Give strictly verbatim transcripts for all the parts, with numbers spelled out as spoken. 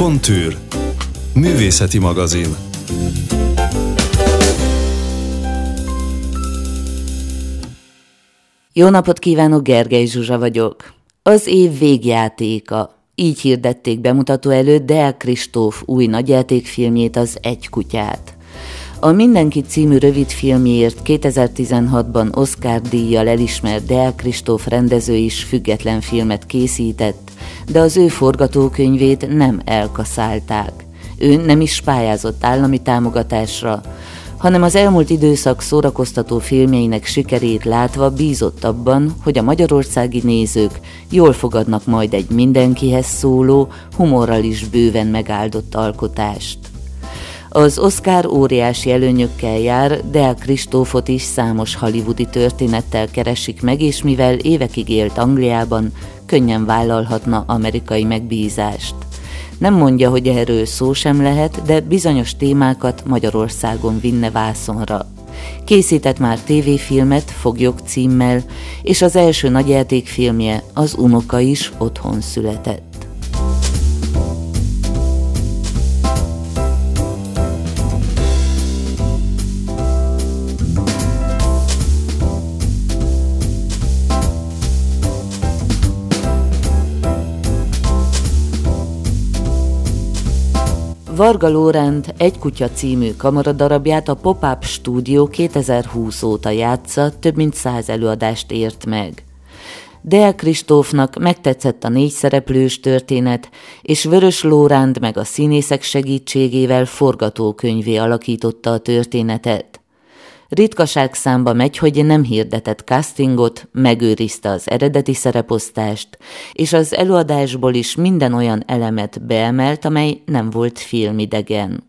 Kontűr. Művészeti magazin. Jó napot kívánok, Gergely Zsuzsa vagyok. Az év végjátéka. Így hirdették bemutató előtt Deák Kristóf új nagyjátékfilmjét, az Egy kutyát. A Mindenki című rövidfilmjéért kétezer-tizenhatban Oscar-díjjal elismert Deák Kristóf rendező is független filmet készített, de az ő forgatókönyvét nem elkaszálták. Ő nem is pályázott állami támogatásra, hanem az elmúlt időszak szórakoztató filmjeinek sikerét látva bízott abban, hogy a magyarországi nézők jól fogadnak majd egy mindenkihez szóló, humorral is bőven megáldott alkotást. Az Oscar óriási előnyökkel jár, Deák Kristófot is számos hollywoodi történettel keresik meg, és mivel évekig élt Angliában, könnyen vállalhatna amerikai megbízást. Nem mondja, hogy erről szó sem lehet, de bizonyos témákat Magyarországon vinne vászonra. Készített már tévéfilmet Foglyok címmel, és az első nagyjátékfilmje, Az unoka is otthon született. Varga Lóránt Egy kutya című kamaradarabját a Pop-Up Stúdió kétezer-húsz óta játsza, több mint száz előadást ért meg. Deák Kristófnak megtetszett a négy szereplős történet, és Vörös Lóránt meg a színészek segítségével forgatókönyvé alakította a történetet. Ritkaság számba megy, hogy nem hirdetett castingot, megőrizte az eredeti szereposztást, és az előadásból is minden olyan elemet beemelt, amely nem volt filmidegen.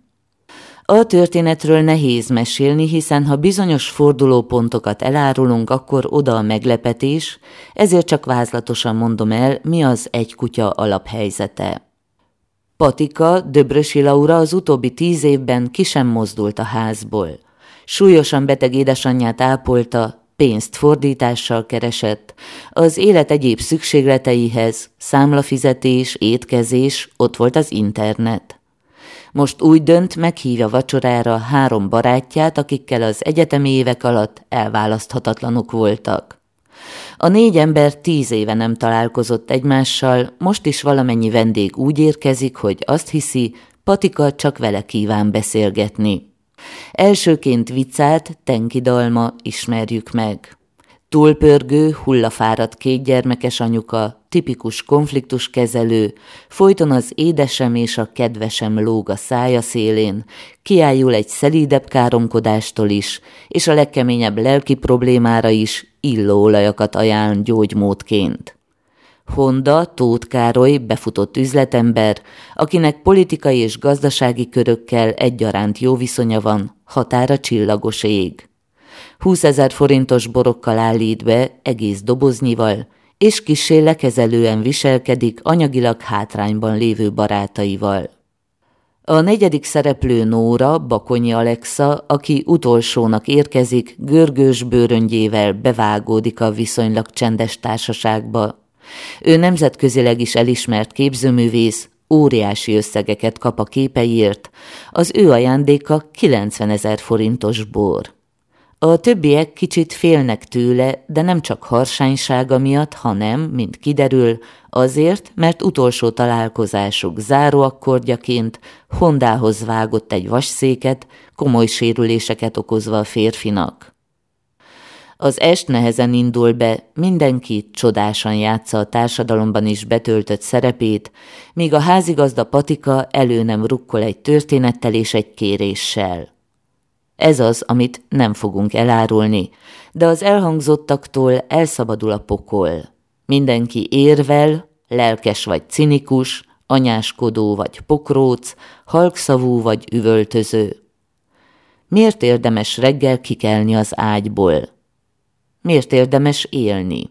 A történetről nehéz mesélni, hiszen ha bizonyos fordulópontokat elárulunk, akkor oda a meglepetés, ezért csak vázlatosan mondom el, mi az Egy kutya alaphelyzete. Patika, Döbrösi Laura az utóbbi tíz évben ki sem mozdult a házból. Súlyosan beteg édesanyját ápolta, pénzt fordítással keresett, az élet egyéb szükségleteihez, számlafizetés, étkezés, ott volt az internet. Most úgy dönt, meghívja vacsorára három barátját, akikkel az egyetemi évek alatt elválaszthatatlanok voltak. A négy ember tíz éve nem találkozott egymással, most is valamennyi vendég úgy érkezik, hogy azt hiszi, Patika csak vele kíván beszélgetni. Elsőként Vicát, Tenki Dalma, ismerjük meg. Túlpörgő, hullafáradt kétgyermekes anyuka, tipikus konfliktuskezelő, folyton az édesem és a kedvesem lóg a szája szélén, kiájul egy szelídebb káromkodástól is, és a legkeményebb lelki problémára is illóolajakat ajánl gyógymódként. Honda, Tóth Károly, befutott üzletember, akinek politikai és gazdasági körökkel egyaránt jó viszonya van, határa csillagos ég. húszezer forintos borokkal állít be, egész doboznyival, és kissé lekezelően viselkedik anyagilag hátrányban lévő barátaival. A negyedik szereplő Nóra, Bakonyi Alexa, aki utolsónak érkezik, görgős bőröngyével bevágódik a viszonylag csendes társaságba. Ő nemzetközileg is elismert képzőművész, óriási összegeket kap a képeiért, az ő ajándéka kilencvenezer forintos bor. A többiek kicsit félnek tőle, de nem csak harsánysága miatt, hanem, mint kiderül, azért, mert utolsó találkozásuk záróakkordjaként Hondához vágott egy vasszéket, komoly sérüléseket okozva a férfinak. Az est nehezen indul be, mindenki csodásan játsza a társadalomban is betöltött szerepét, míg a házigazda Patika elő nem rukkol egy történettel és egy kéréssel. Ez az, amit nem fogunk elárulni, de az elhangzottaktól elszabadul a pokol. Mindenki érvel, lelkes vagy cinikus, anyáskodó vagy pokróc, halkszavú vagy üvöltöző. Miért érdemes reggel kikelni az ágyból? Miért érdemes élni?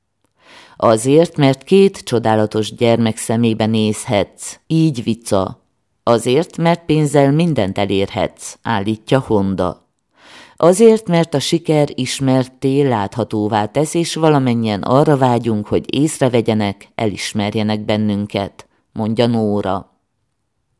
Azért, mert két csodálatos gyermek szemébe nézhetsz, így Vica. Azért, mert pénzzel mindent elérhetsz, állítja Honda. Azért, mert a siker ismertté, láthatóvá tesz, és valamennyien arra vágyunk, hogy észrevegyenek, elismerjenek bennünket, mondja Nóra.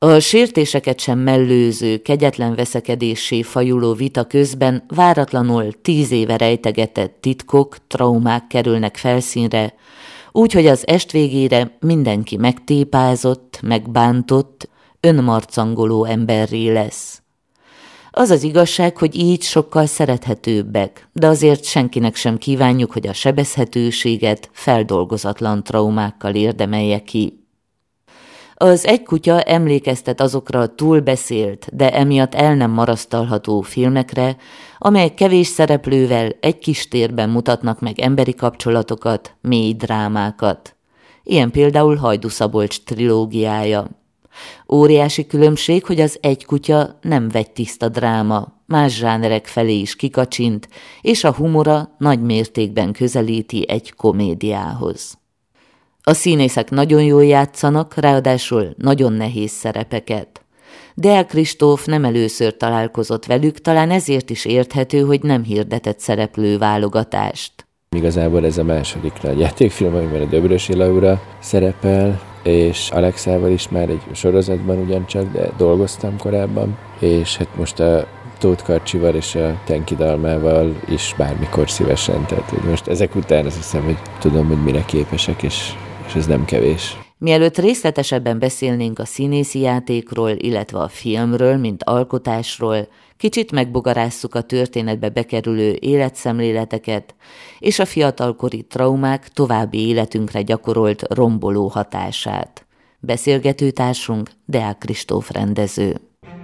A sértéseket sem mellőző, kegyetlen veszekedéssé fajuló vita közben váratlanul tíz éve rejtegetett titkok, traumák kerülnek felszínre, úgy, hogy az est végére mindenki megtépázott, megbántott, önmarcangoló emberré lesz. Az az igazság, hogy így sokkal szerethetőbbek, de azért senkinek sem kívánjuk, hogy a sebezhetőséget feldolgozatlan traumákkal érdemelje ki. Az Egy kutya emlékeztet azokra a túlbeszélt, de emiatt el nem marasztalható filmekre, amelyek kevés szereplővel egy kis térben mutatnak meg emberi kapcsolatokat, mély drámákat. Ilyen például Hajdú Szabolcs trilógiája. Óriási különbség, hogy az Egy kutya nem vegytiszta dráma, más zsánerek felé is kikacsint, és a humora nagy mértékben közelíti egy komédiához. A színészek nagyon jól játszanak, ráadásul nagyon nehéz szerepeket. Deák Kristóf nem először találkozott velük, talán ezért is érthető, hogy nem hirdetett szereplő válogatást. Igazából ez a második nagy játékfilm, amiben a Döbrösi Laura szerepel, és Alexával is már egy sorozatban ugyancsak, de dolgoztam korábban, és hát most a Tóth Karcsival és a Tenki Dalmával is bármikor szívesen. Tehát most ezek után azt hiszem, hogy tudom, hogy mire képesek, és, és ez nem kevés. Mielőtt részletesebben beszélnénk a színészi játékról, illetve a filmről, mint alkotásról, kicsit megbogarásszuk a történetbe bekerülő életszemléleteket, és a fiatalkori traumák további életünkre gyakorolt romboló hatását. Beszélgetőtársunk Deák Kristóf rendező.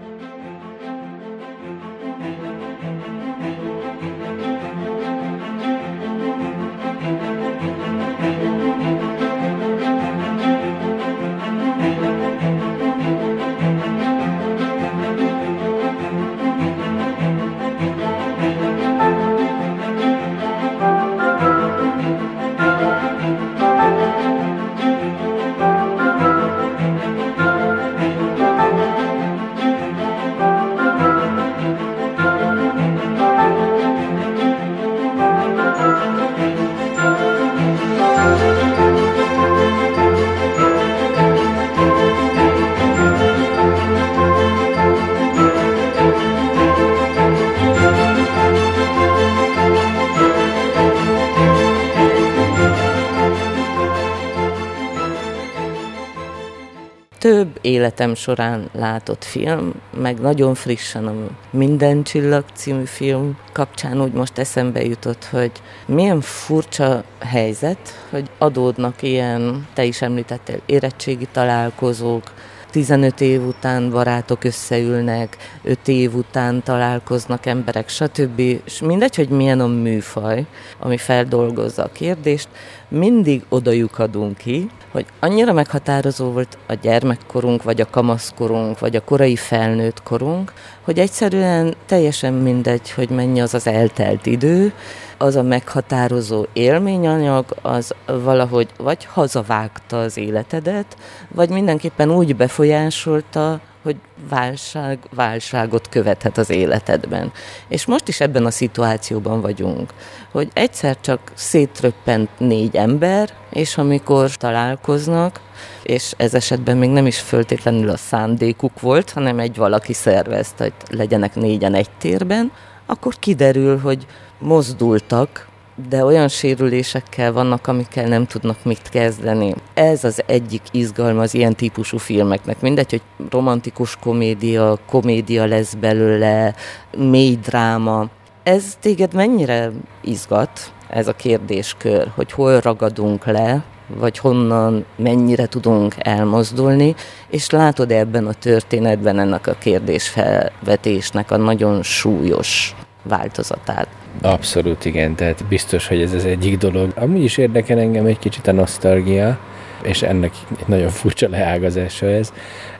Több életem során látott film, meg nagyon frissen a Minden csillag című film kapcsán úgy most eszembe jutott, hogy milyen furcsa helyzet, hogy adódnak ilyen, te is említettél, érettségi találkozók, tizenöt év után barátok összeülnek, öt év után találkoznak emberek, stb. És mindegy, hogy milyen a műfaj, ami feldolgozza a kérdést, mindig oda lyukadunk ki, hogy annyira meghatározó volt a gyermekkorunk, vagy a kamaszkorunk, vagy a korai felnőtt korunk, hogy egyszerűen teljesen mindegy, hogy mennyi az az eltelt idő, az a meghatározó élményanyag, az valahogy vagy hazavágta az életedet, vagy mindenképpen úgy befolyásolta, hogy válság, válságot követhet az életedben. És most is ebben a szituációban vagyunk, hogy egyszer csak szétröppent négy ember, és amikor találkoznak, és ez esetben még nem is föltétlenül a szándékuk volt, hanem egy valaki szervezte, hogy legyenek négyen egy térben, akkor kiderül, hogy mozdultak, de olyan sérülésekkel vannak, amikkel nem tudnak mit kezdeni. Ez az egyik izgalma az ilyen típusú filmeknek. Mindegy, hogy romantikus komédia, komédia lesz belőle, mély dráma. Ez téged mennyire izgat, ez a kérdéskör, hogy hol ragadunk le, vagy honnan, mennyire tudunk elmozdulni, és látod ebben a történetben ennek a kérdésfelvetésnek a nagyon súlyos változatát? Abszolút igen, tehát biztos, hogy ez az egyik dolog. Amúgy is érdekel engem egy kicsit a nosztalgia, és ennek egy nagyon furcsa leágazása ez,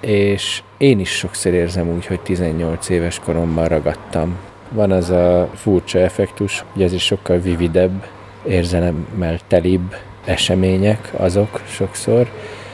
és én is sokszor érzem úgy, hogy tizennyolc éves koromban ragadtam. Van az a furcsa effektus, hogy ez is sokkal vividebb, érzelemmel telibb események azok sokszor,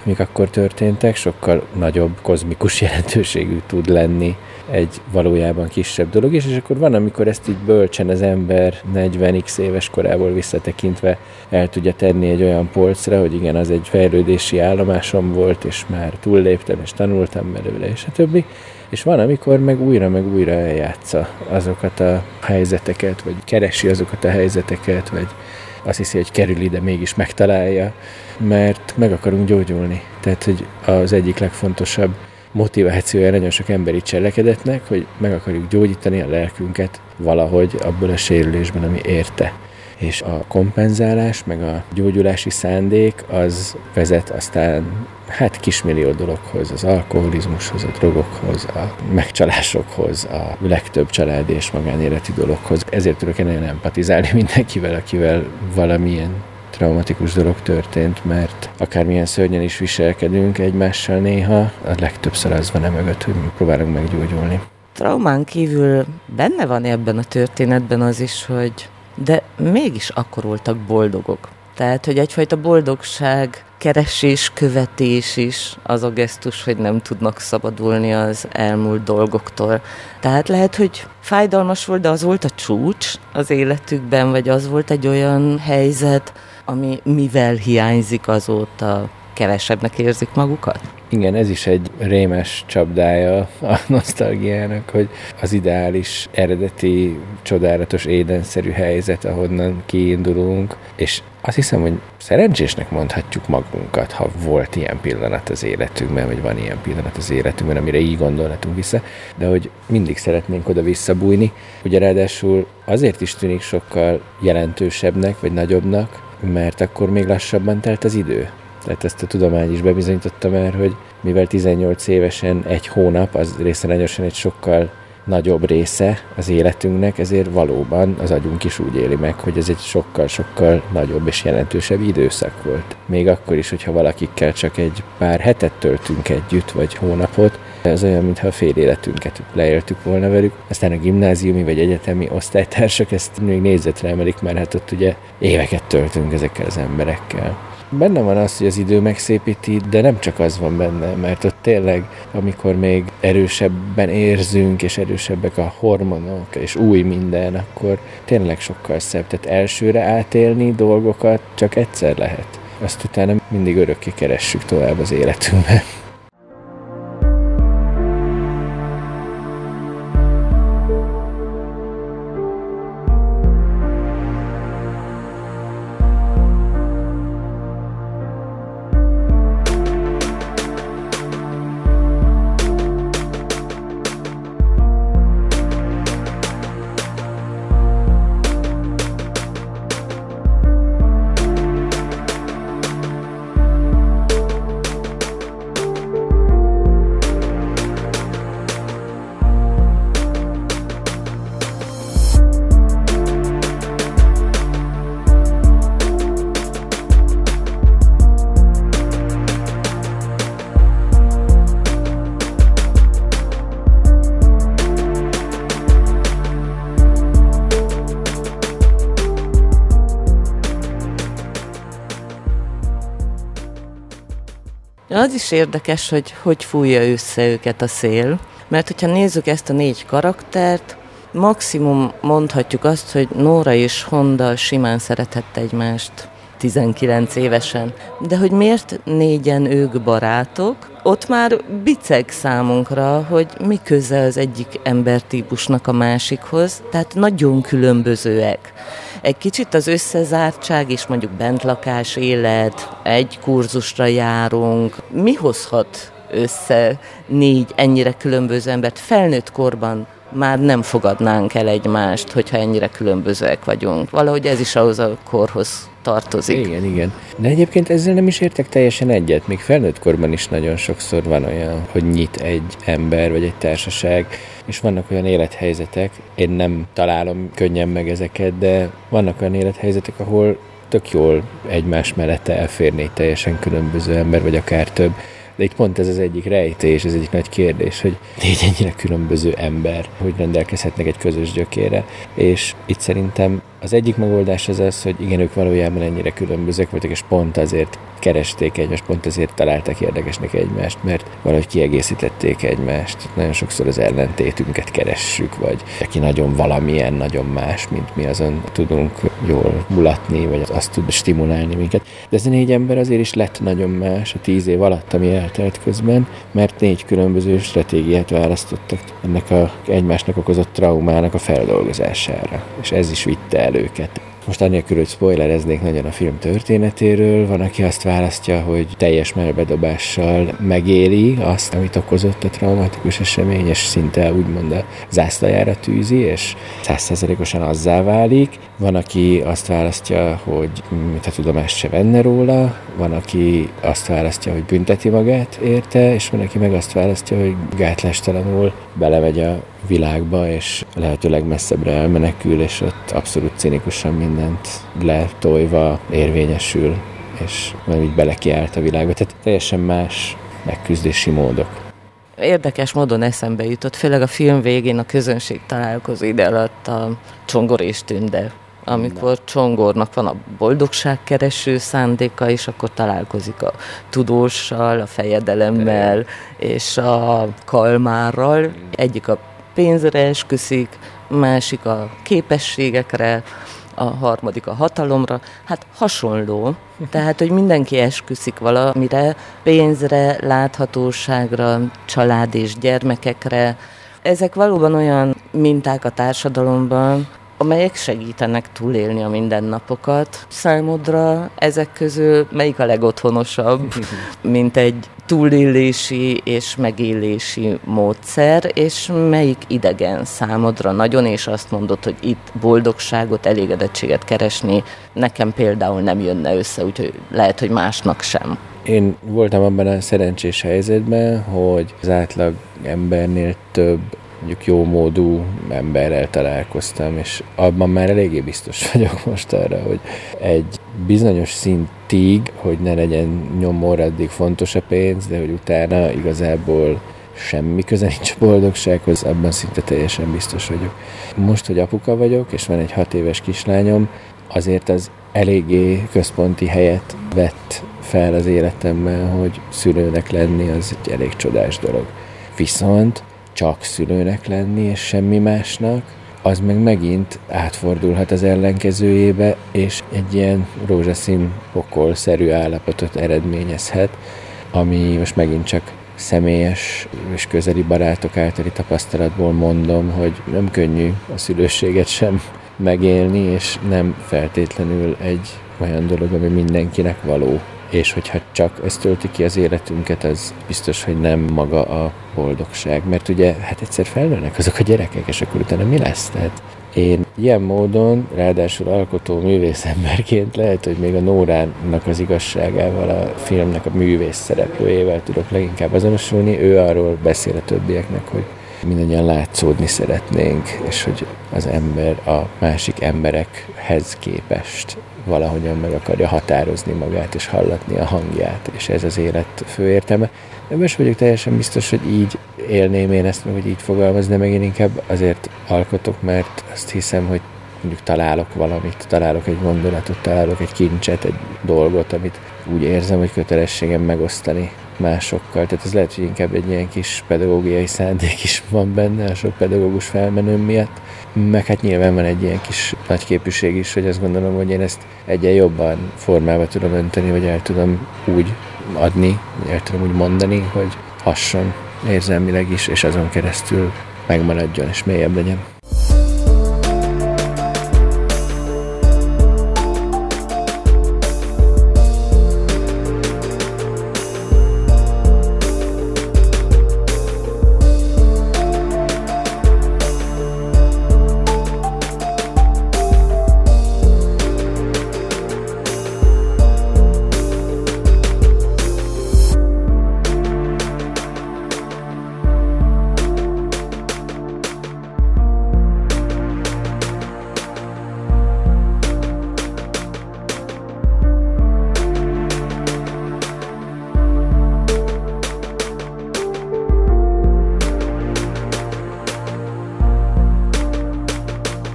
mik akkor történtek, sokkal nagyobb kozmikus jelentőségű tud lenni egy valójában kisebb dolog is, és akkor van, amikor ezt így bölcsen az ember negyven x éves korából visszatekintve el tudja tenni egy olyan polcra, hogy igen, az egy fejlődési állomásom volt, és már túlléptem, és tanultam belőle, és a többi. És van, amikor meg újra, meg újra eljátsza azokat a helyzeteket, vagy keresi azokat a helyzeteket, vagy azt hiszi, hogy kerül ide, mégis megtalálja, mert meg akarunk gyógyulni. Tehát, hogy az egyik legfontosabb motivációja nagyon sok emberi cselekedetnek, hogy meg akarjuk gyógyítani a lelkünket valahogy abból a sérülésben, ami érte. És a kompenzálás, meg a gyógyulási szándék az vezet aztán hát kismillió dologhoz, az alkoholizmushoz, a drogokhoz, a megcsalásokhoz, a legtöbb családi és magánéleti dologhoz. Ezért tudok én nagyon empatizálni mindenkivel, akivel valamilyen traumatikus dolog történt, mert akármilyen szörnyen is viselkedünk egymással néha, a legtöbbször az van emögött, hogy próbálunk meggyógyulni. Traumán kívül benne van ebben a történetben az is, hogy de mégis akkor voltak boldogok. Tehát, hogy egyfajta boldogság, keresés, követés is az a gesztus, hogy nem tudnak szabadulni az elmúlt dolgoktól. Tehát lehet, hogy fájdalmas volt, de az volt a csúcs az életükben, vagy az volt egy olyan helyzet, ami mivel hiányzik azóta, kevesebbnek érzik magukat? Igen, ez is egy rémes csapdája a nosztalgiának, hogy az ideális, eredeti, csodálatos, édenszerű helyzet, ahonnan kiindulunk, és azt hiszem, hogy szerencsésnek mondhatjuk magunkat, ha volt ilyen pillanat az életünkben, vagy van ilyen pillanat az életünkben, amire így gondolhatunk vissza, de hogy mindig szeretnénk oda visszabújni. Ugye ráadásul azért is tűnik sokkal jelentősebbnek, vagy nagyobbnak, mert akkor még lassabban telt az idő. Tehát ezt a tudomány is bebizonyította már, hogy mivel tizennyolc évesen egy hónap, az részarányosan egy sokkal nagyobb része az életünknek, ezért valóban az agyunk is úgy éli meg, hogy ez egy sokkal-sokkal nagyobb és jelentősebb időszak volt. Még akkor is, hogyha valakikkel csak egy pár hetet töltünk együtt, vagy hónapot, ez olyan, mintha a fél életünket leéltük volna velük. Aztán a gimnáziumi vagy egyetemi osztálytársak ezt még négyzetre emelik, mert hát ott ugye éveket töltünk ezekkel az emberekkel. Benne van az, hogy az idő megszépíti, de nem csak az van benne, mert ott tényleg, amikor még erősebben érzünk, és erősebbek a hormonok, és új minden, akkor tényleg sokkal szebb. Tehát elsőre átélni dolgokat csak egyszer lehet. Azt utána mindig örökké keressük tovább az életünkben. Az is érdekes, hogy hogy fújja össze őket a szél, mert hogyha nézzük ezt a négy karaktert, maximum mondhatjuk azt, hogy Nóra és Honda simán szeretett egymást tizenkilenc évesen. De hogy miért négyen ők barátok, ott már biceg számunkra, hogy mi köze az egyik embertípusnak a másikhoz, tehát nagyon különbözőek. Egy kicsit az összezártság és mondjuk bentlakás élet, egy kurzusra járunk. Mi hozhat össze négy ennyire különböző embert? Felnőtt korban már nem fogadnánk el egymást, hogyha ennyire különbözőek vagyunk. Valahogy ez is ahhoz a korhoz tartozik. Igen, igen. De egyébként ezzel nem is értek teljesen egyet. Még felnőtt korban is nagyon sokszor van olyan, hogy nyit egy ember vagy egy társaság, és vannak olyan élethelyzetek, én nem találom könnyen meg ezeket, de vannak olyan élethelyzetek, ahol tök jól egymás mellett elférni teljesen különböző ember, vagy akár több. De itt pont ez az egyik rejtés, ez egyik nagy kérdés, hogy négy ennyire különböző ember, hogy rendelkezhetnek egy közös gyökérre. És itt szerintem az egyik megoldás az az, hogy igen, ők valójában ennyire különbözők voltak, és pont azért keresték egymást, pont ezért találták érdekesnek egymást, mert valahogy kiegészítették egymást. Nagyon sokszor az ellentétünket keressük, vagy aki nagyon valamilyen, nagyon más, mint mi, azon tudunk jól mulatni, vagy azt tud stimulálni minket. De ez a négy ember azért is lett nagyon más a tíz év alatt, ami eltelt közben, mert négy különböző stratégiát választottak ennek a egymásnak okozott traumának a feldolgozására, és ez is vitte el őket. Most annélkül, hogy spoilereznék nagyon a film történetéről, van, aki azt választja, hogy teljes mellbedobással megéli azt, amit okozott a traumatikus esemény, és szinte úgymond a zászlajára tűzi, és száz százalékosan azzá válik. Van, aki azt választja, hogy mintha tudomást se venne róla, van, aki azt választja, hogy bünteti magát érte, és van, aki meg azt választja, hogy gátlástalanul belemegy a világba, és lehetőleg messzebbre elmenekül, és ott abszolút cinikusan mindent letolva érvényesül, és nem így belekiált a világba. Tehát teljesen más megküzdési módok. Érdekes módon eszembe jutott, főleg a film végén a közönség találkozó ide alatt a Csongor és Tünde. Amikor Csongornak van a boldogságkereső szándéka, és akkor találkozik a tudóssal, a fejedelemmel, és a kalmárral. Egyik a pénzre esküszik, másik a képességekre, a harmadik a hatalomra. Hát hasonló. Tehát, hogy mindenki esküszik valamire, pénzre, láthatóságra, család és gyermekekre. Ezek valóban olyan minták a társadalomban, amelyek segítenek túlélni a mindennapokat. Számodra ezek közül melyik a legotthonosabb, mint egy túlélési és megélési módszer, és melyik idegen számodra nagyon, és azt mondod, hogy itt boldogságot, elégedettséget keresni nekem például nem jönne össze, úgyhogy lehet, hogy másnak sem. Én voltam abban a szerencsés helyzetben, hogy az átlag embernél több mondjuk jómódú emberrel találkoztam, és abban már eléggé biztos vagyok most arra, hogy egy bizonyos szintig, hogy ne legyen nyomor, addig fontos a pénz, de hogy utána igazából semmi köze nincs a boldogsághoz, abban szinte teljesen biztos vagyok. Most, hogy apuka vagyok, és van egy hat éves kislányom, azért az eléggé központi helyet vett fel az életemben, hogy szülőnek lenni az egy elég csodás dolog. Viszont csak szülőnek lenni, és semmi másnak, az meg megint átfordulhat az ellenkezőjébe, és egy ilyen rózsaszín pokolszerű állapotot eredményezhet, ami most megint csak személyes és közeli barátok általi tapasztalatból mondom, hogy nem könnyű a szülőséget sem megélni, és nem feltétlenül egy olyan dolog, ami mindenkinek való. És hogyha csak ez tölti ki az életünket, az biztos, hogy nem maga a boldogság. Mert ugye, hát egyszer felnőnek azok a gyerekek, és akkor utána mi lesz? Tehát én ilyen módon, ráadásul alkotó művészemberként lehet, hogy még a Nórának az igazságával, a filmnek a művész szereplőjével tudok leginkább azonosulni. Ő arról beszél a többieknek, hogy mindannyian látszódni szeretnénk, és hogy az ember a másik emberekhez képest valahogyan meg akarja határozni magát, és hallatni a hangját, és ez az élet fő értelme. De most vagyok teljesen biztos, hogy így élném én ezt, meg hogy így fogalmazni, meg én inkább azért alkotok, mert azt hiszem, hogy mondjuk találok valamit, találok egy gondolatot, találok egy kincset, egy dolgot, amit úgy érzem, hogy kötelességem megosztani másokkal. Tehát ez lehet, hogy inkább egy ilyen kis pedagógiai szándék is van benne, a sok pedagógus felmenőm miatt. Meg hát nyilván van egy ilyen kis nagyképűség is, hogy azt gondolom, hogy én ezt egyen jobban formába tudom önteni, vagy el tudom úgy adni, el tudom úgy mondani, hogy hasson érzelmileg is, és azon keresztül megmaradjon és mélyebb legyen.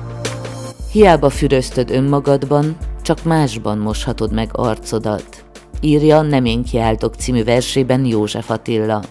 Hiába füröztöd önmagadban, csak másban moshatod meg arcodat. írja Nem én kiáltok című versében József Attila.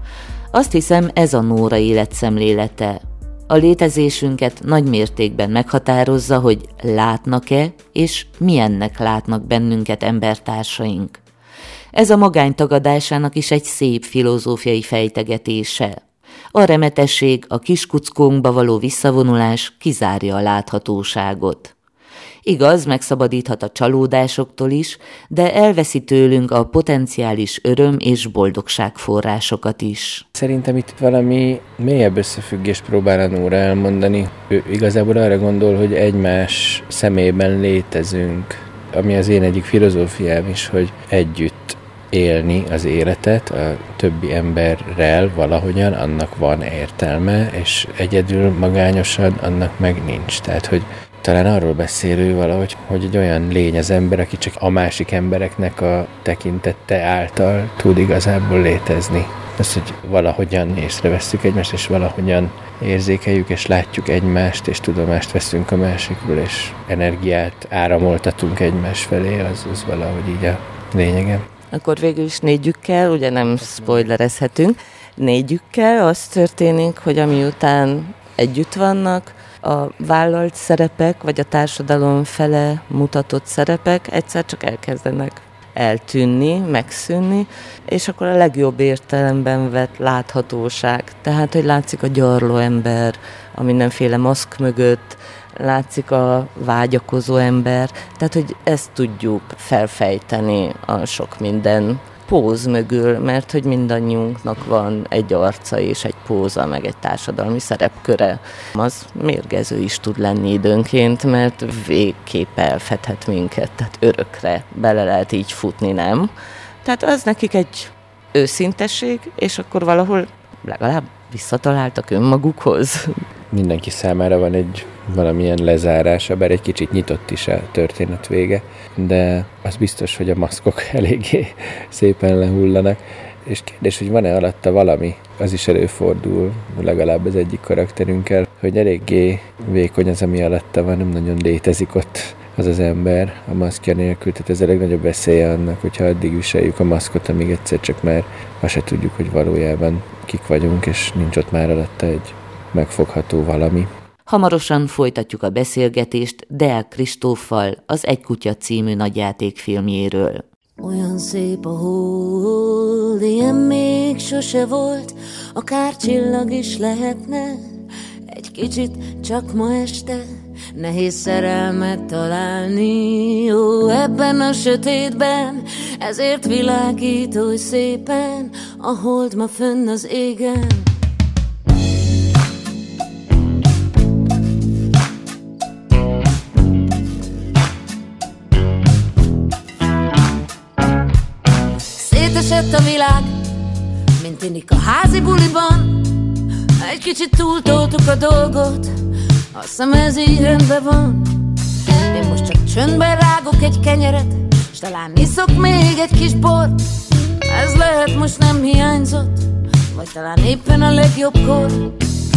Azt hiszem, ez a Nóra életszemlélete. A létezésünket nagy mértékben meghatározza, hogy látnak-e, és milyennek látnak bennünket embertársaink. Ez a magány tagadásának is egy szép filozófiai fejtegetése. A remetesség, a kiskuckónkba való visszavonulás kizárja a láthatóságot. Igaz, megszabadíthat a csalódásoktól is, de elveszi tőlünk a potenciális öröm és boldogság forrásokat is. Szerintem itt valami mélyebb összefüggést próbál a Nóra elmondani. Ő igazából arra gondol, hogy egymás szemében létezünk, ami az én egyik filozófiám is, hogy együtt élni az életet a többi emberrel valahogyan, annak van értelme, és egyedül magányosan annak meg nincs. Tehát, hogy talán arról beszél ő valahogy, hogy egy olyan lény az ember, aki csak a másik embereknek a tekintette által tud igazából létezni. Az, hogy valahogyan észrevesszük egymást, és valahogyan érzékeljük, és látjuk egymást, és tudomást veszünk a másikról, és energiát áramoltatunk egymás felé, az, az valahogy így a lényege. Akkor végül is négyükkel, ugye nem spoilerezhetünk, négyükkel az történik, hogy amiután együtt vannak, a vállalt szerepek, vagy a társadalom fele mutatott szerepek egyszer csak elkezdenek eltűnni, megszűnni, és akkor a legjobb értelemben vett láthatóság. Tehát, hogy látszik a gyarló ember, a mindenféle maszk mögött, látszik a vágyakozó ember, tehát, hogy ezt tudjuk felfejteni a sok minden póz mögül, mert hogy mindannyiunknak van egy arca és egy póza, meg egy társadalmi szerepköre. Az mérgező is tud lenni időnként, mert végképp elfedhet minket, tehát örökre bele lehet így futni, nem? Tehát az nekik egy őszintesség, és akkor valahol legalább visszataláltak önmagukhoz. Mindenki számára van egy valamilyen lezárása, bár egy kicsit nyitott is a történet vége, de az biztos, hogy a maszkok eléggé szépen lehullanak, és kérdés, hogy van-e alatta valami, az is előfordul, legalább az egyik karakterünkkel, hogy eléggé vékony az, ami alatta van, nem nagyon létezik ott az az ember a maszkja nélkül, tehát ez a legnagyobb veszélye annak, hogyha addig viseljük a maszkot, amíg egyszer csak már azt se tudjuk, hogy valójában kik vagyunk, és nincs ott már alatta egy megfogható valami. Hamarosan folytatjuk a beszélgetést Deák Kristóffal az Egy kutya című nagyjátékfilmjéről. Olyan szép a hold, ilyen még sose volt, akár csillag is lehetne, egy kicsit csak ma este, nehéz szerelmet találni, ó, ebben a sötétben, ezért világít oly szépen, a hold ma fönn az égen. Szétesett a világ, mint tűnik a házi buliban, egy kicsit túltoltuk a dolgot, azt hiszem ez így rendben van. Én most csak csöndben rágok egy kenyeret, s talán iszok még egy kis bort. Ez lehet most nem hiányzott, vagy talán éppen a legjobbkor.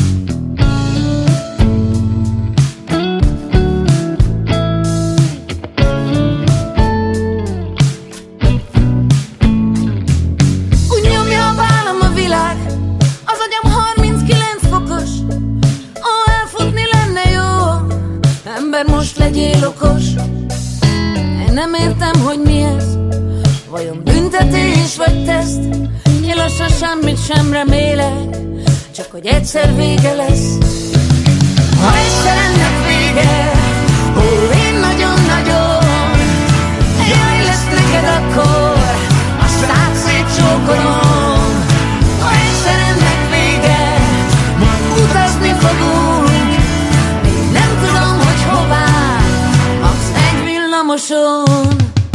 Most legyél okos, én nem értem, hogy mi ez, vajon büntetés vagy teszt. Én lassan semmit sem remélek, csak hogy egyszer vége lesz. Ha egyszer ennek vége, ó, én nagyon-nagyon, jaj lesz neked akkor, aztán szétcsókolom. Ha egyszer ennek vége, majd utazni fogunk, villamoson.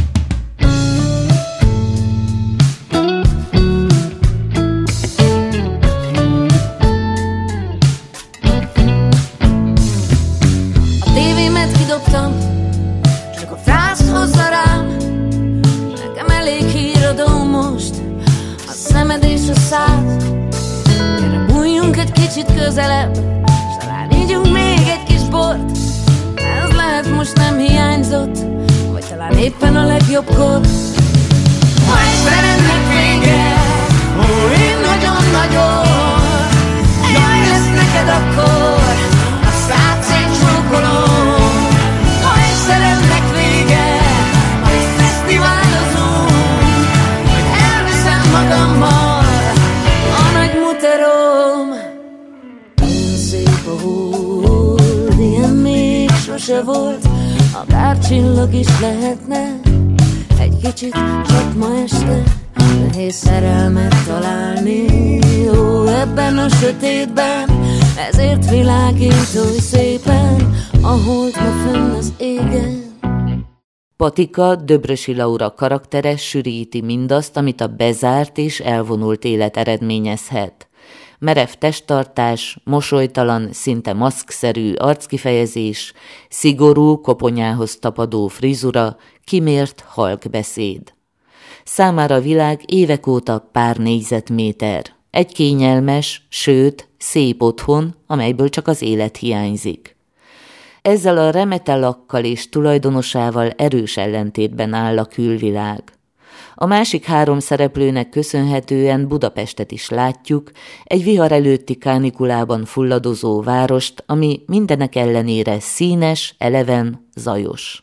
A tévémet kidobtam, csak a frászt hozza rám. Nekem elég híradó most, a szemed és a szád. Gyere, bújjunk egy kicsit közelebb, s talán ígyunk még egy kis bort. Ez lehet most nem hiányzott, vagy talán éppen a legjobbkor. sose volt, akár csillag is lehetne. Egy kicsit csak ma este nehéz szerelmet találni. Ó, ebben a sötétben, ezért világít oly szépen a hold ma fönn az égen. Patika, Döbrösi Laura karaktere sűríti mindazt, amit a bezárt és elvonult élet eredményezhet. Merev testtartás, mosolytalan, szinte maszkszerű arckifejezés, szigorú, koponyához tapadó frizura, kimért halkbeszéd. Számára a világ évek óta pár négyzetméter. Egy kényelmes, sőt, szép otthon, amelyből csak az élet hiányzik. Ezzel a remetellakkal és tulajdonosával erős ellentétben áll a külvilág. A másik három szereplőnek köszönhetően Budapestet is látjuk, egy vihar előtti kánikulában fulladozó várost, ami mindenek ellenére színes, eleven, zajos.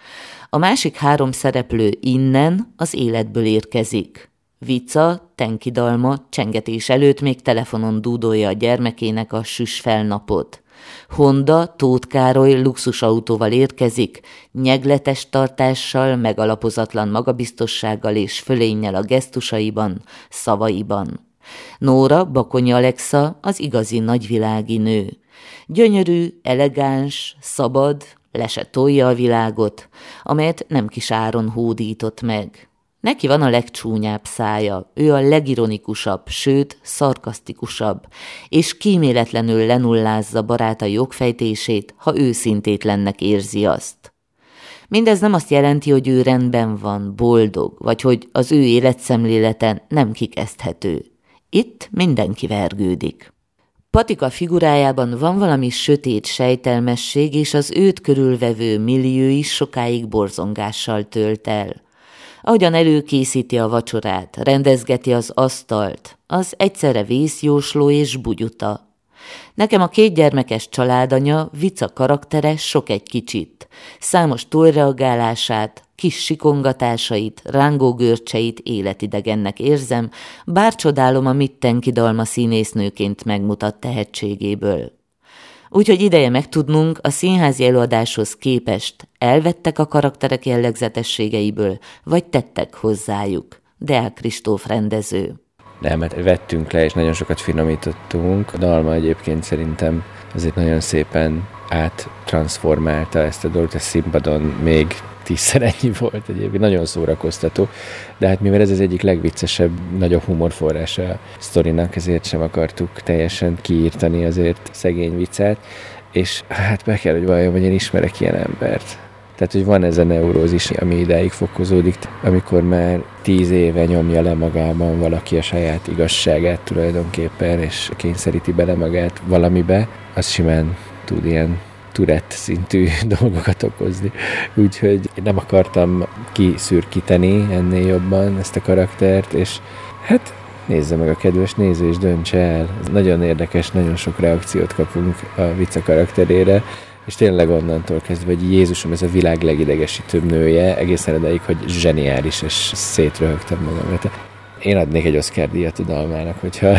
A másik három szereplő innen, az életből érkezik. Vica, tenkidalma, csengetés előtt még telefonon dúdolja a gyermekének a süsfelnapot. Honda, Tóth Károly luxusautóval érkezik, nyegletes tartással, megalapozatlan magabiztossággal és fölénnyel a gesztusaiban, szavaiban. Nóra, Bakonyi Alexa, az igazi nagyvilági nő. Gyönyörű, elegáns, szabad, le se tolja a világot, amelyet nem kis áron hódított meg. Neki van a legcsúnyább szája, ő a legironikusabb, sőt, szarkasztikusabb, és kíméletlenül lenullázza baráta jogfejtését, ha őszintétlennek érzi azt. Mindez nem azt jelenti, hogy ő rendben van, boldog, vagy hogy az ő életszemlélete nem kikezdhető. Itt mindenki vergődik. Patika figurájában van valami sötét sejtelmesség, és az őt körülvevő millió is sokáig borzongással tölt el. Ahogyan előkészíti a vacsorát, rendezgeti az asztalt, az egyszerre vészjósló és bugyuta. Nekem a két gyermekes családanya, Vica karaktere sok egy kicsit. Számos túlreagálását, kis sikongatásait, rángógörcseit életidegennek érzem, bár csodálom a Mittenkidalma színésznőként megmutat tehetségéből. Úgyhogy ideje megtudnunk, a színházi előadáshoz képest elvettek a karakterek jellegzetességeiből, vagy tettek hozzájuk. Deák Kristóf rendező. Nem, mert vettünk le, és nagyon sokat finomítottunk. A Dalma egyébként szerintem azért nagyon szépen áttranszformálta ezt a dolgot, a színpadon még tízszer ennyi volt egyébként, nagyon szórakoztató, de hát mivel ez az egyik legviccesebb, nagyobb humorforrása a sztorinak, ezért sem akartuk teljesen kiírtani azért szegény viccát, és hát be kell, hogy valljam, hogy én ismerek ilyen embert. Tehát, hogy van ez a neurózis, ami idáig fokozódik, amikor már tíz éve nyomja le magában valaki a saját igazságát tulajdonképpen, és kényszeríti bele magát valamibe, az simán tud ilyen Tourette szintű dolgokat okozni. Úgyhogy nem akartam kiszürkíteni ennél jobban ezt a karaktert, és hát nézze meg a kedves néző, és döntse el. Ez nagyon érdekes, nagyon sok reakciót kapunk a Vica karakterére, és tényleg onnantól kezdve, hogy Jézusom, ez a világ legidegesítőbb nője, egészen odáig, hogy zseniális, és szétröhögtem magam. Én adnék egy Oscar-díjat a Dalmának, hogyha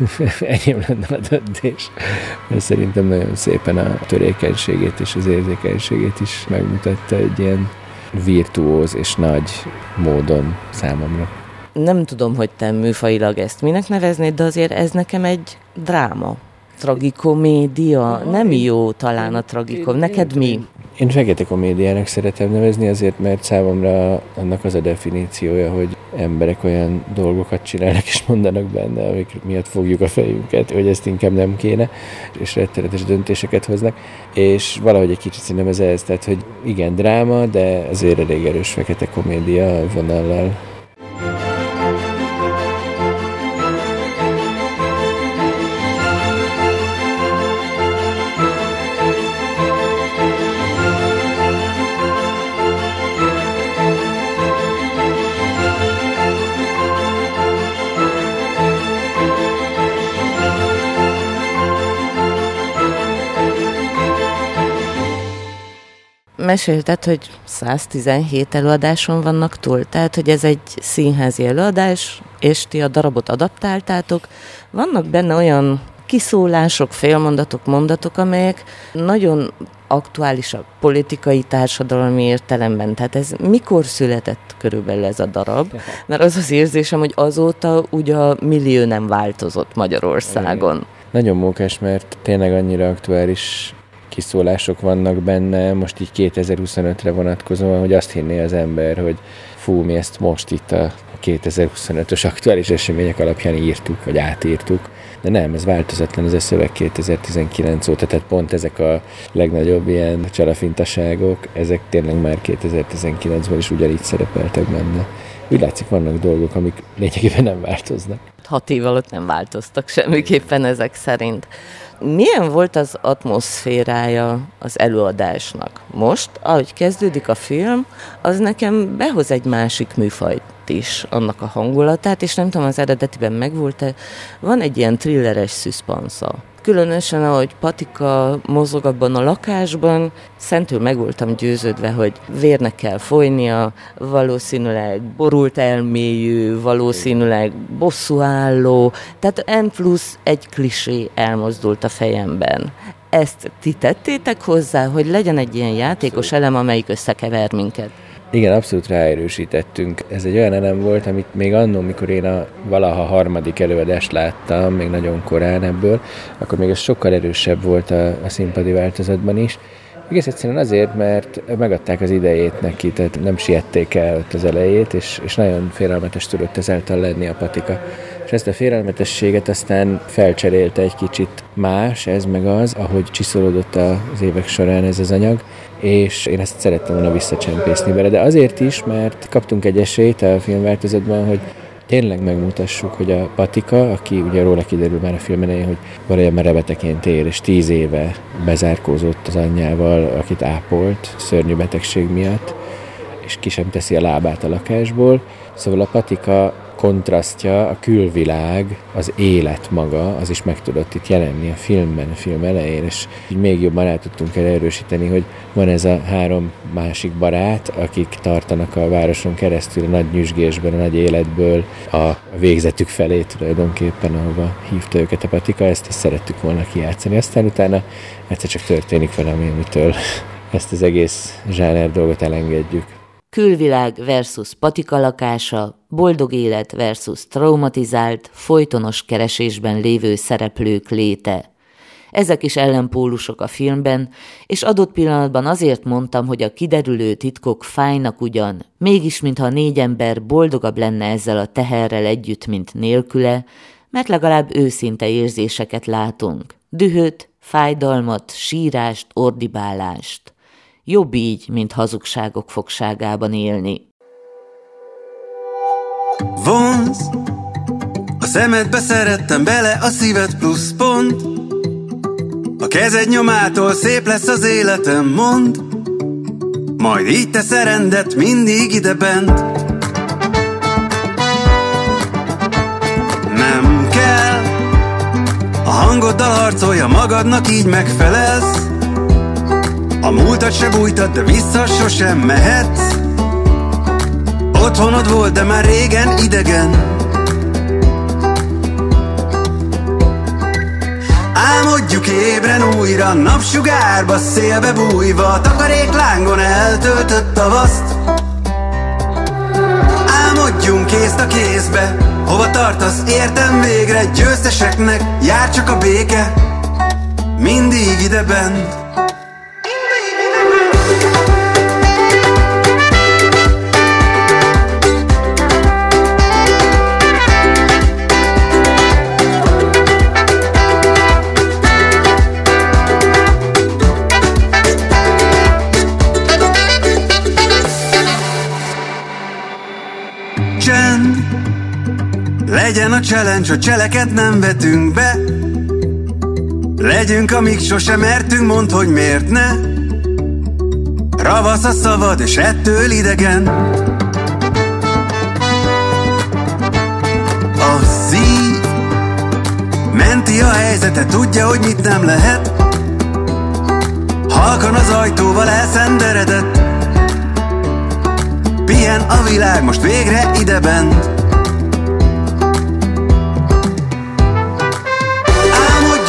enyém lenne a döntés. Mert szerintem nagyon szépen a törékenységét és az érzékenységét is megmutatta egy ilyen virtuóz és nagy módon számomra. Nem tudom, hogy te műfajilag ezt minek neveznéd, de azért ez nekem egy dráma. Tragikomédia, nem jó talán a tragikom. Neked mi? Én fekete komédiának szeretem nevezni, azért, mert számomra annak az a definíciója, hogy emberek olyan dolgokat csinálnak és mondanak benne, amik miatt fogjuk a fejünket, hogy ezt inkább nem kéne, és rettenetes döntéseket hoznak, és valahogy egy kicsit szerintem ez ez, tehát, hogy igen, dráma, de azért elég erős fekete komédia vonallal. Mesélted, hogy száztizenhét előadáson vannak túl, tehát, hogy ez egy színházi előadás, és ti a darabot adaptáltátok. Vannak benne olyan kiszólások, félmondatok, mondatok, amelyek nagyon aktuális a politikai, társadalmi értelemben. Tehát ez mikor született körülbelül ez a darab? Mert az az érzésem, hogy azóta ugye a millió nem változott Magyarországon. Nagyon mókás, mert tényleg annyira aktuális kiszólások vannak benne, most így kétezer-huszonötre vonatkozóan, hogy azt hinné az ember, hogy fú, mi ezt most itt a kétezer-huszonötös aktuális események alapján írtuk, vagy átírtuk. De nem, ez változatlan, ez a szöveg kétezer-tizenkilenc óta, tehát pont ezek a legnagyobb ilyen csalafintaságok, ezek tényleg már kétezer-tizenkilencben is ugyanígy szerepeltek benne. Úgy látszik, vannak dolgok, amik lényegében nem változnak. Hat év alatt nem változtak semmiképpen ezek szerint. Milyen volt az atmoszférája az előadásnak? Most, ahogy kezdődik a film, az nekem behoz egy másik műfajt is, annak a hangulatát, és nem tudom, az eredetiben megvolt-e, van egy ilyen thrilleres szüszpansza. Különösen, ahogy Patika mozog abban a lakásban, szentül meg voltam győződve, hogy vérnek kell folynia, valószínűleg borult elmélyű, valószínűleg bosszúálló, tehát N plusz egy klisé elmozdult a fejemben. Ezt ti tettétek hozzá, hogy legyen egy ilyen játékos elem, amelyik összekever minket? Igen, abszolút ráerősítettünk. Ez egy olyan elem volt, amit még annól, mikor én a valaha harmadik előadást láttam, még nagyon korán ebből, akkor még ez sokkal erősebb volt a, a színpadi változatban is. Egész egyszerűen azért, mert megadták az idejét neki, tehát nem siették el ott az elejét, és, és nagyon félelmetes tudott ezáltal lenni a Patika. És ezt a félelmetességet aztán felcserélte egy kicsit más, ez meg az, ahogy csiszolódott az évek során ez az anyag, és én ezt szerettem volna visszacsempészni vele, de azért is, mert kaptunk egy esélyt a filmváltozatban, hogy tényleg megmutassuk, hogy a Patika, aki ugye róla kiderül már a film elején, hogy valójában rebeteként él, és tíz éve bezárkózott az anyjával, akit ápolt szörnyű betegség miatt, és ki sem teszi a lábát a lakásból. Szóval a Patika kontrasztja, a külvilág, az élet maga, az is meg tudott itt jelenni a filmben, a film elején, és így még jobban rá tudtunk el erősíteni, hogy van ez a három másik barát, akik tartanak a városon keresztül a nagy nyüzsgésben, a nagy életből, a végzetük felé tulajdonképpen, ahova hívta őket a Patika, ezt, ezt szerettük volna kijátszani. Aztán utána egyszer csak történik valami, amitől ezt az egész zsáner dolgot elengedjük. Külvilág versus Patika lakása, boldog élet versus traumatizált, folytonos keresésben lévő szereplők léte. Ezek is ellenpólusok a filmben, és adott pillanatban azért mondtam, hogy a kiderülő titkok fájnak ugyan, mégis mintha négy ember boldogabb lenne ezzel a teherrel együtt, mint nélküle, mert legalább őszinte érzéseket látunk. Dühöt, fájdalmat, sírást, ordibálást. Jobb így, mint hazugságok fogságában élni. Vonz, a szemedbe szerettem bele a szíved plusz pont. A kezed nyomától szép lesz az életem, mond. Majd így tesz rendet mindig idebent. Nem kell, a hangoddal harcolja magadnak, így megfelelsz. A múltat se bújtad, de vissza sosem mehetsz. Otthonod volt, de már régen idegen. Álmodjuk ébren újra, napsugárba, szélbe bújva, takaréklángon eltöltött tavaszt. Álmodjunk kézt a kézbe, hova tartasz, értem végre, győzteseknek jár csak a béke, mindig idebent. Legyen a challenge, hogy cseleket nem vetünk be. Legyünk, amíg sosem mertünk, mondd, hogy miért ne. Ravasz a szavad, és ettől idegen. A szív menti a helyzetet, tudja, hogy mit nem lehet. Halkan az ajtóval elszenderedett. Pihen a világ most végre idebent.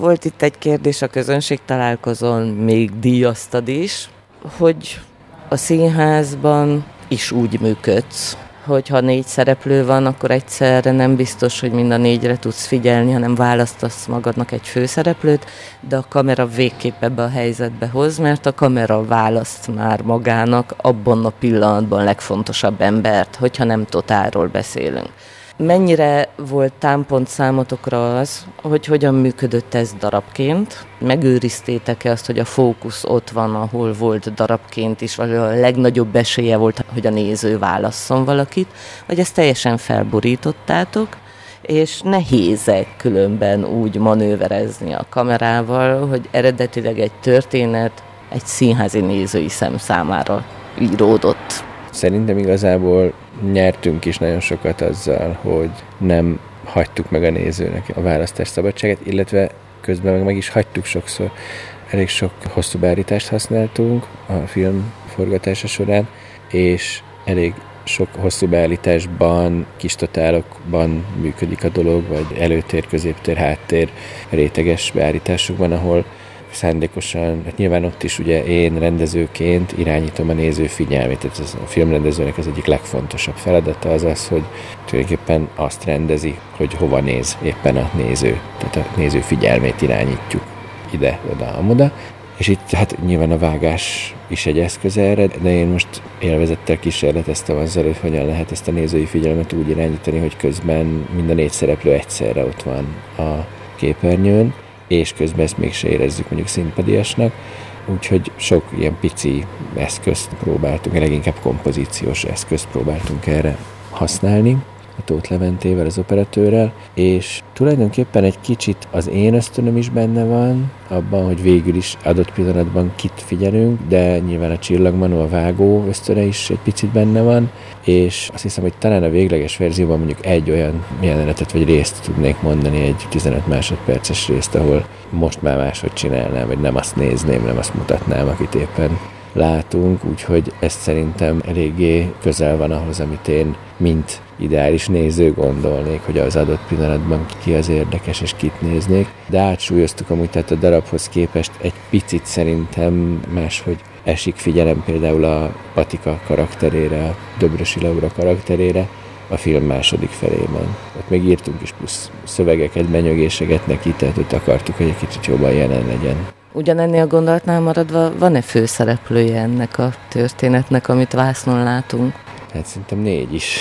volt itt egy kérdés a közönség találkozón, még díjaztad is, hogy a színházban is úgy működsz, hogyha négy szereplő van, akkor egyszerre nem biztos, hogy mind a négyre tudsz figyelni, hanem választasz magadnak egy főszereplőt, de a kamera végképp ebbe a helyzetbe hoz, mert a kamera választ már magának abban a pillanatban legfontosabb embert, hogyha nem totálról beszélünk. Mennyire volt támpont számotokra az, hogy hogyan működött ez darabként? Megőriztétek-e azt, hogy a fókusz ott van, ahol volt darabként is, vagy a legnagyobb esélye volt, hogy a néző válasszon valakit, vagy ezt teljesen felborítottátok, és nehéz-e különben úgy manőverezni a kamerával, hogy eredetileg egy történet egy színházi nézői szem számára íródott? Szerintem igazából nyertünk is nagyon sokat azzal, hogy nem hagytuk meg a nézőnek a választás szabadságát, illetve közben meg, meg is hagytuk sokszor. Elég sok hosszú beállítást használtunk a film forgatása során, és elég sok hosszú beállításban, kis totálokban működik a dolog, vagy előtér, középtér, háttér, réteges beállításokban, ahol szándékosan, hát nyilván ott is ugye én rendezőként irányítom a néző figyelmét, tehát ez a filmrendezőnek az egyik legfontosabb feladata az az, hogy tulajdonképpen azt rendezi, hogy hova néz éppen a néző, tehát a néző figyelmét irányítjuk ide, oda, amoda, és itt hát nyilván a vágás is egy eszköz erre, de én most élvezettel kísérleteztem azzal, hogy hogyan lehet ezt a nézői figyelmet úgy irányítani, hogy közben mind a négy szereplő egyszerre ott van a képernyőn, és közben ezt mégse érezzük mondjuk színpadiasnak, úgyhogy sok ilyen pici eszközt próbáltunk, leginkább kompozíciós eszközt próbáltunk erre használni, a Tóth Leventével, az operatőrrel, és tulajdonképpen egy kicsit az én ösztönöm is benne van, abban, hogy végül is adott pillanatban kit figyelünk, de nyilván a Csillagmanó, a vágó ösztöne is egy picit benne van, és azt hiszem, hogy talán a végleges verzióban mondjuk egy olyan jelenetet vagy részt tudnék mondani, egy tizenöt másodperces részt, ahol most már máshogy csinálnám, vagy nem azt nézném, nem azt mutatnám, akit éppen látunk, úgyhogy ezt szerintem eléggé közel van ahhoz, amit én mint ideális néző gondolnék, hogy az adott pillanatban ki az érdekes, és kit néznék. De átsúlyoztuk amúgy, tehát a darabhoz képest egy picit szerintem máshogy esik figyelem például a Patika karakterére, a Döbrösi Laura karakterére a film második felében. Ott még írtunk is plusz szövegeket, benyögéseket neki, tehát ott akartuk, hogy egy kicsit jobban jelen legyen. Ugyanennél a gondolatnál maradva, van-e főszereplője ennek a történetnek, amit vásznon látunk? Hát szerintem négy is.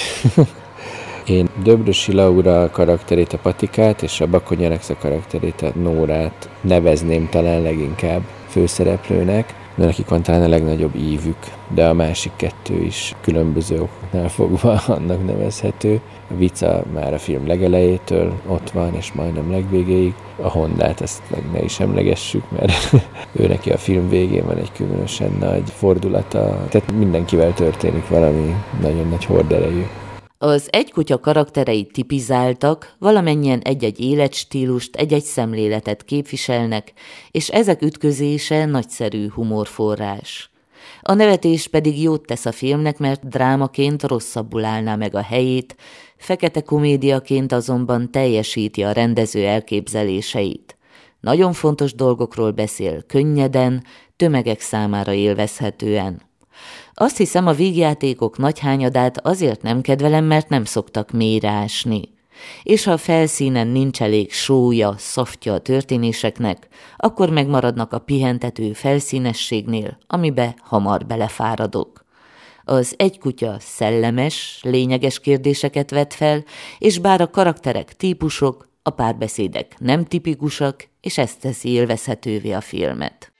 Én Döbrösi Laura karakterét, a Patikát, és a Bakony Alexa karakterét, a Nórát nevezném talán leginkább főszereplőnek, de nekik van talán a legnagyobb ívük, de a másik kettő is különböző okoknál fogva annak nevezhető. A Vica már a film legelejétől ott van, és majdnem legvégéig. A Hondát ezt meg ne is emlegessük, mert ő neki a film végén van egy különösen nagy fordulata. Tehát mindenkivel történik valami nagyon nagy horderejű. Az Egy kutya karakterei tipizáltak, valamennyien egy-egy életstílust, egy-egy szemléletet képviselnek, és ezek ütközése nagyszerű humorforrás. A nevetés pedig jót tesz a filmnek, mert drámaként rosszabbul állná meg a helyét, fekete komédiaként azonban teljesíti a rendező elképzeléseit. Nagyon fontos dolgokról beszél könnyeden, tömegek számára élvezhetően. Azt hiszem, a vígjátékok nagy hányadát azért nem kedvelem, mert nem szoktak mélyre ásni. És ha a felszínen nincs elég sója, szaftja a történéseknek, akkor megmaradnak a pihentető felszínességnél, amibe hamar belefáradok. Az Egy kutya szellemes, lényeges kérdéseket vet fel, és bár a karakterek típusok, a párbeszédek nem tipikusak, és ezt teszi élvezhetővé a filmet.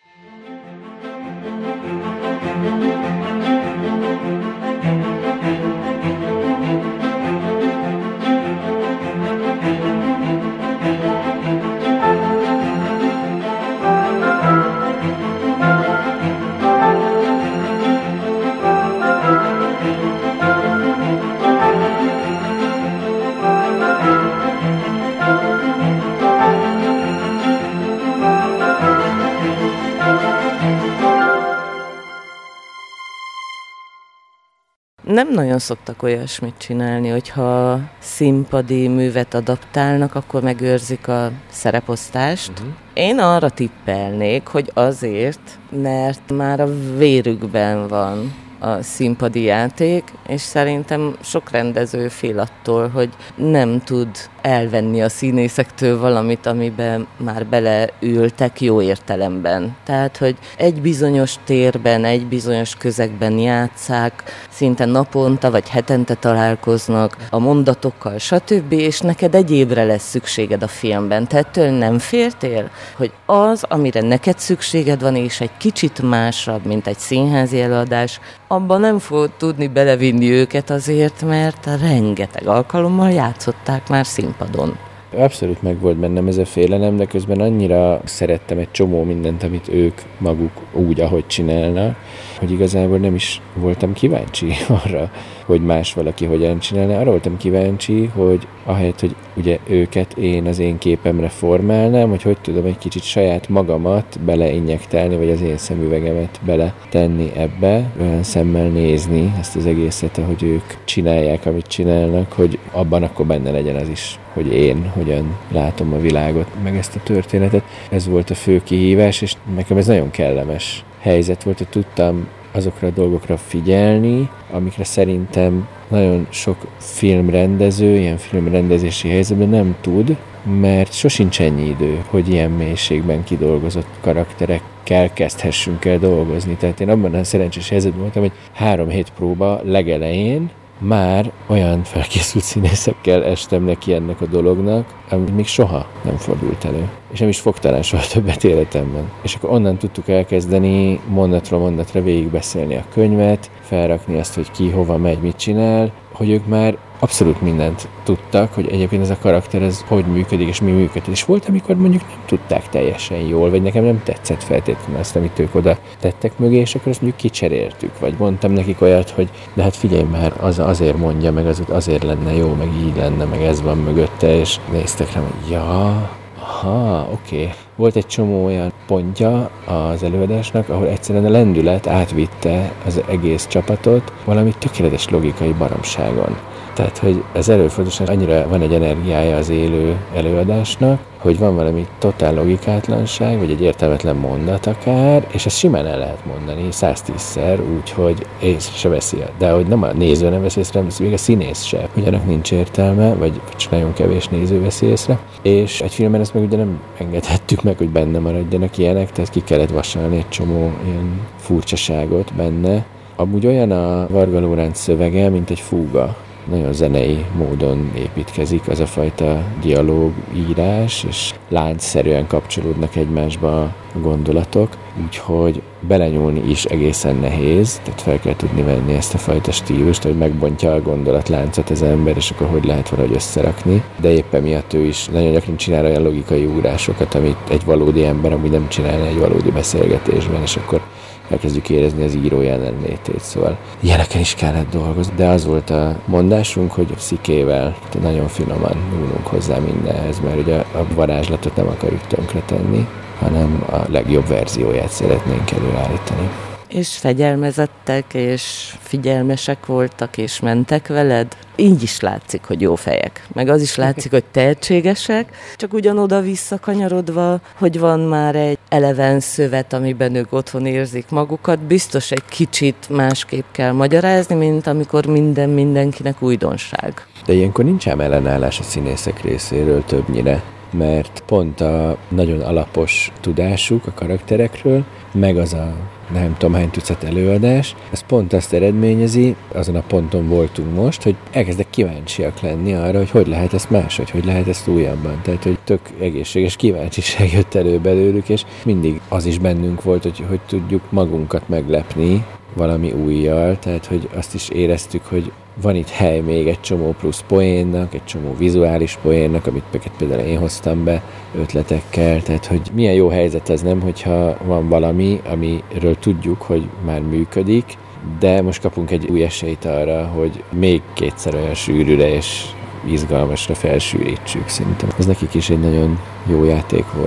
nem nagyon szoktak olyasmit csinálni, hogyha színpadi művet adaptálnak, akkor megőrzik a szereposztást. Uh-huh. Én arra tippelnék, hogy azért, mert már a vérükben van a színpadi játék, és szerintem sok rendező fél attól, hogy nem tud elvenni a színészektől valamit, amiben már beleültek jó értelemben. Tehát, hogy egy bizonyos térben, egy bizonyos közegben játsszák, szinte naponta vagy hetente találkoznak a mondatokkal, stb., és neked egy évre lesz szükséged a filmben. Tehát től nem féltél, hogy az, amire neked szükséged van, és egy kicsit másabb, mint egy színházi előadás, abban nem fogod tudni belevinni őket azért, mert rengeteg alkalommal játszották már színpadon. Abszolút meg volt bennem ez a félelem, de közben annyira szerettem egy csomó mindent, amit ők maguk úgy, ahogy csinálnak, hogy igazából nem is voltam kíváncsi arra, hogy más valaki hogyan csinálna. Arra voltam kíváncsi, hogy ahelyett, hogy ugye őket én az én képemre formálnám, hogy hogy tudom egy kicsit saját magamat beleinjektálni, vagy az én szemüvegemet bele tenni ebbe, olyan szemmel nézni ezt az egészet, ahogy ők csinálják, amit csinálnak, hogy abban akkor benne legyen az is, hogy én hogyan látom a világot, meg ezt a történetet. Ez volt a fő kihívás, és nekem ez nagyon kellemes helyzet volt, hogy tudtam azokra a dolgokra figyelni, amikre szerintem nagyon sok filmrendező, ilyen filmrendezési helyzetben nem tud, mert sosincs ennyi idő, hogy ilyen mélységben kidolgozott karakterekkel kezdhessünk el dolgozni. Tehát én abban a szerencsés helyzetben voltam, hogy három hét próba legelején már olyan felkészült színészekkel estem neki ennek a dolognak, ami még soha nem fordult elő. És nem is fog talán soha többet életemben. És akkor onnan tudtuk elkezdeni mondatról mondatra végigbeszélni a könyvet, felrakni azt, hogy ki hova megy, mit csinál, hogy ők már abszolút mindent tudtak, hogy egyébként ez a karakter ez hogy működik, és mi működik. És volt, amikor mondjuk nem tudták teljesen jól, vagy nekem nem tetszett feltétlenül azt, amit ők oda tettek mögé, és akkor azt mondjuk kicseréltük, vagy mondtam nekik olyat, hogy de hát figyelj már, az azért mondja, meg az azért lenne jó, meg így lenne, meg ez van mögötte, és néztek rám, hogy ja, aha, oké. Okay. Volt egy csomó olyan pontja az előadásnak, ahol egyszerűen a lendület átvitte az egész csapatot valami tökéletes logikai baromságon. Tehát, hogy az előfordulósan annyira van egy energiája az élő előadásnak, hogy van valami totál logikátlanság, vagy egy értelmetlen mondat akár, és ezt simán el lehet mondani száztízszer, úgyhogy észre se veszi. De hogy nem a néző nem veszi észre, nem veszi, még a színész se. Ugyanak nincs értelme, vagy csak nagyon kevés néző veszi észre. És egy filmben ezt meg ugye nem engedhettük meg, hogy benne maradjanak ilyenek, tehát ki kellett vasalni egy csomó ilyen furcsaságot benne. Amúgy olyan a Varga Lóránc szövege, mint egy fúga. Nagyon zenei módon építkezik az a fajta dialógírás, és láncszerűen kapcsolódnak egymásba a gondolatok, úgyhogy belenyúlni is egészen nehéz, tehát fel kell tudni venni ezt a fajta stílust, hogy megbontja a gondolatláncot az ember, és akkor hogy lehet valahogy összerakni. De éppen miatt ő is nagyon gyakran csinál olyan logikai úrásokat, amit egy valódi ember amúgy nem csinálna egy valódi beszélgetésben, és akkor elkezdjük érezni az író jelenlétét, szóval ilyeneken is kellett dolgozni, de az volt a mondásunk, hogy szikével nagyon finoman nyúlunk hozzá mindenhez, mert ugye a varázslatot nem akarjuk tönkretenni, hanem a legjobb verzióját szeretnénk előállítani. És fegyelmezettek, és figyelmesek voltak, és mentek veled? Így is látszik, hogy jó fejek. Meg az is látszik, hogy tehetségesek, csak ugyanoda visszakanyarodva, hogy van már egy eleven szövet, amiben ők otthon érzik magukat, biztos egy kicsit másképp kell magyarázni, mint amikor minden mindenkinek újdonság. De ilyenkor nincs ám ellenállás a színészek részéről többnyire, mert pont a nagyon alapos tudásuk a karakterekről, meg az a nem tudom hány tucat előadás, ez pont azt eredményezi, azon a ponton voltunk most, hogy elkezdek kíváncsiak lenni arra, hogy hogy lehet ezt máshogy, hogy lehet ezt újabban. Tehát, hogy tök egészséges kíváncsiság jött elő belőlük, és mindig az is bennünk volt, hogy, hogy tudjuk magunkat meglepni valami újjal, tehát, hogy azt is éreztük, hogy van itt hely még egy csomó plusz poénnak, egy csomó vizuális poénnak, amit például én hoztam be ötletekkel, tehát hogy milyen jó helyzet ez, nem, hogyha van valami, amiről tudjuk, hogy már működik, de most kapunk egy új esélyt arra, hogy még kétszer olyan sűrűre és izgalmasra felsűrítsük, szerintem. Ez nekik is egy nagyon jó játék volt.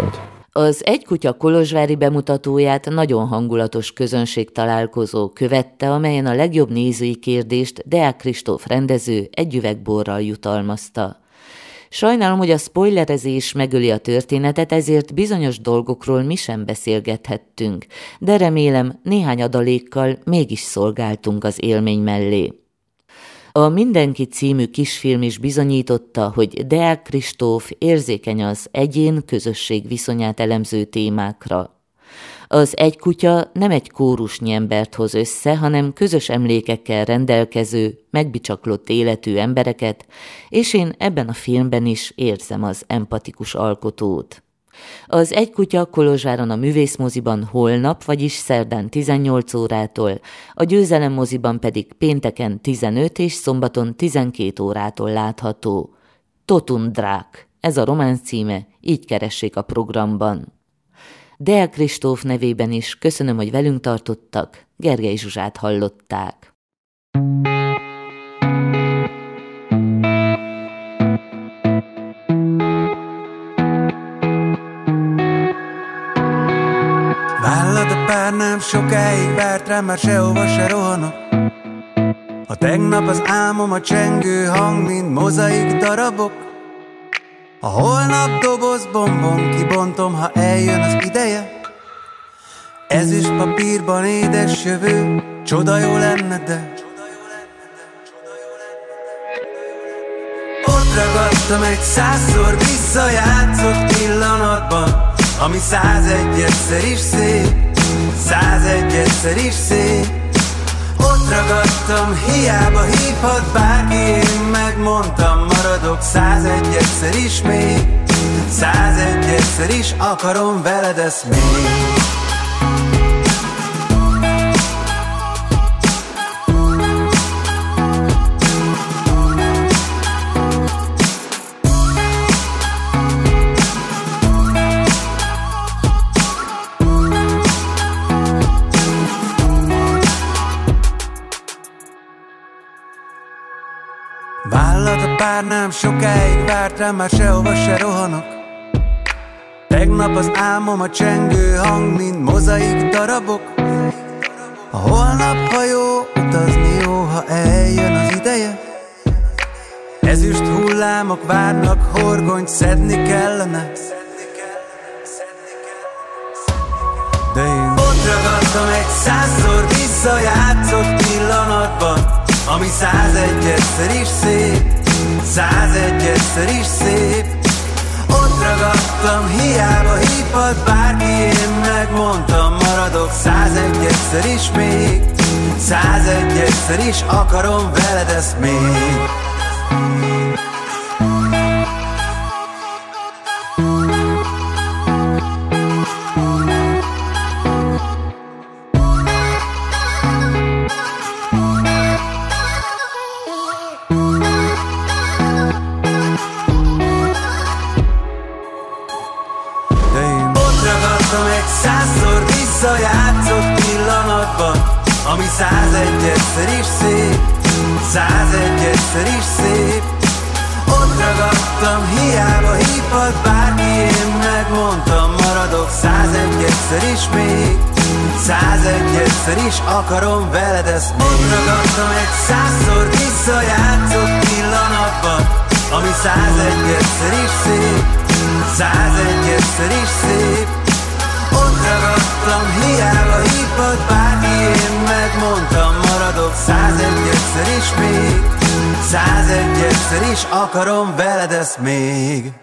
Az Egy kutya kolozsvári bemutatóját nagyon hangulatos közönségtalálkozó követte, amelyen a legjobb nézői kérdést Deák Kristóf rendező egy üveg borral jutalmazta. Sajnálom, hogy a spoilerezés megöli a történetet, ezért bizonyos dolgokról mi sem beszélgethettünk, de remélem néhány adalékkal mégis szolgáltunk az élmény mellé. A Mindenki című kisfilm is bizonyította, hogy Deák Kristóf érzékeny az egyén-közösség viszonyát elemző témákra. Az Egy kutya nem egy kórusnyi embert hoz össze, hanem közös emlékekkel rendelkező, megbicsaklott életű embereket, és én ebben a filmben is érzem az empatikus alkotót. Az Egy kutya Kolozsváron a Művészmoziban holnap, vagyis szerdán tizennyolc órától, a Győzelem moziban pedig pénteken tizenöt és szombaton tizenkét órától látható. Totundrák, ez a románc címe, így keressék a programban. Deák Kristóf nevében is köszönöm, hogy velünk tartottak, Gergely Zsuzsát hallották. Vállad a pár nem sokáig várt rám, már sehova se rohanok. A tegnap az álmom, a csengő hang, mint mozaik darabok. A holnap doboz bombon kibontom, ha eljön az ideje. Ezüst papírban édes jövő, csoda jó lenne, de ott ragadtam egy százszor visszajátszott pillanatban, ami százegyedszer is szép, százegyedszer is szép. Ott ragadtam, hiába hívhat bárki, én megmondtam, maradok százegyedszer is még, százegyedszer is akarom veled ezt még. Vállad a pár nem sokáig várt rám, már sehova se rohanok. Tegnap az álmom, a csengő hang, mint mozaik darabok. A holnap, ha jó, utazni jó, ha eljön az ideje. Ezüst hullámok várnak, horgonyt szedni kellene. De én ott ragadtam egy százszor visszajátszott pillanatban, ami százegyedszer is szép, százegyedszer is szép. Ott ragadtam, hiába hívhat bárki, én megmondtam, maradok százegyedszer is még, százegyedszer is akarom veled ezt még. Százszor visszajátszott pillanatban, ami százegyedszer is szép, százegyedszer is szép. Ott ragadtam, hiába hívhat bárki, én megmondtam, maradok százegyedszer is még, százegyedszer is akarom veled ezt még. Ott ragadtam egy százszor visszajátszott pillanatban, ami százegyedszer is szép, százegyedszer is szép. Ott ragadtam, hiába hívhat bárki, én megmondtam, maradok százegyedszer is még, százegyedszer is akarom veled ezt még.